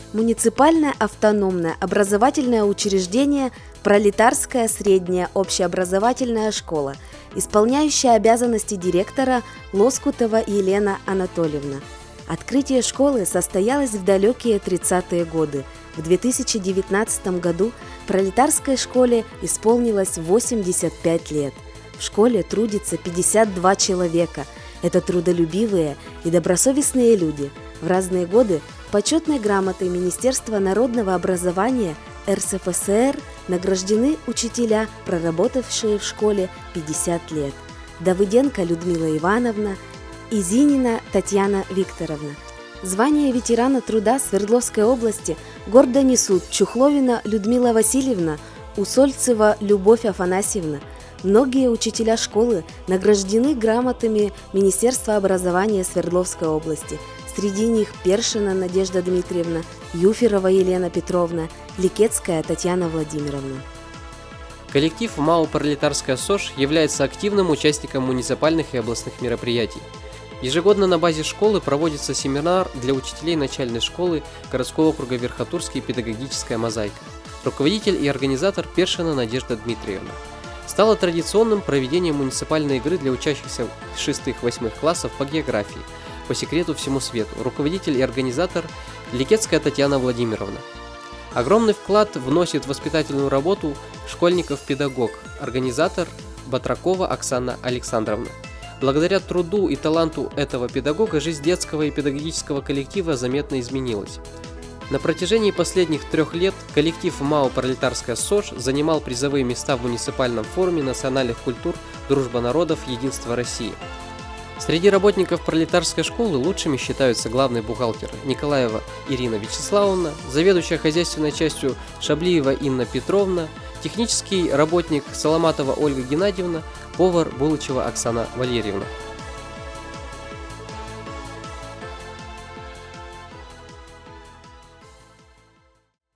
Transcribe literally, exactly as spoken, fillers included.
Муниципальное автономное образовательное учреждение «Пролетарская средняя общеобразовательная школа», исполняющая обязанности директора Лоскутова Елена Анатольевна. Открытие школы состоялось в далекие тридцатые годы. В две тысячи девятнадцатом году Пролетарской школе исполнилось восемьдесят пять лет. В школе трудится пятьдесят два человека. Это трудолюбивые и добросовестные люди. В разные годы почетной грамотой Министерства народного образования эр эс эф эс ер награждены учителя, проработавшие в школе пятьдесят лет. Давыденко Людмила Ивановна и Зинина Татьяна Викторовна. Звание ветерана труда Свердловской области гордо несут Чухловина Людмила Васильевна, Усольцева Любовь Афанасьевна. Многие учителя школы награждены грамотами Министерства образования Свердловской области. Среди них Першина Надежда Дмитриевна, Юферова Елена Петровна, Ликетская Татьяна Владимировна. Коллектив МАО «Пролетарская СОЖ» является активным участником муниципальных и областных мероприятий. Ежегодно на базе школы проводится семинар для учителей начальной школы городского округа Верхотурский «Педагогическая мозаика». Руководитель и организатор Першина Надежда Дмитриевна. Стало традиционным проведение муниципальной игры для учащихся шестых-восьмых классов по географии. По секрету всему свету. Руководитель и организатор Ликетская Татьяна Владимировна. Огромный вклад вносит в воспитательную работу школьников-педагог, организатор Батракова Оксана Александровна. Благодаря труду и таланту этого педагога жизнь детского и педагогического коллектива заметно изменилась. На протяжении последних трех лет коллектив МАО «Пролетарская СОЖ» занимал призовые места в муниципальном форуме национальных культур «Дружба народов. Единство России». Среди работников пролетарской школы лучшими считаются главный бухгалтер Николаева Ирина Вячеславовна, заведующая хозяйственной частью Шаблиева Инна Петровна, технический работник Соломатова Ольга Геннадьевна, повар Булычева Оксана Валерьевна.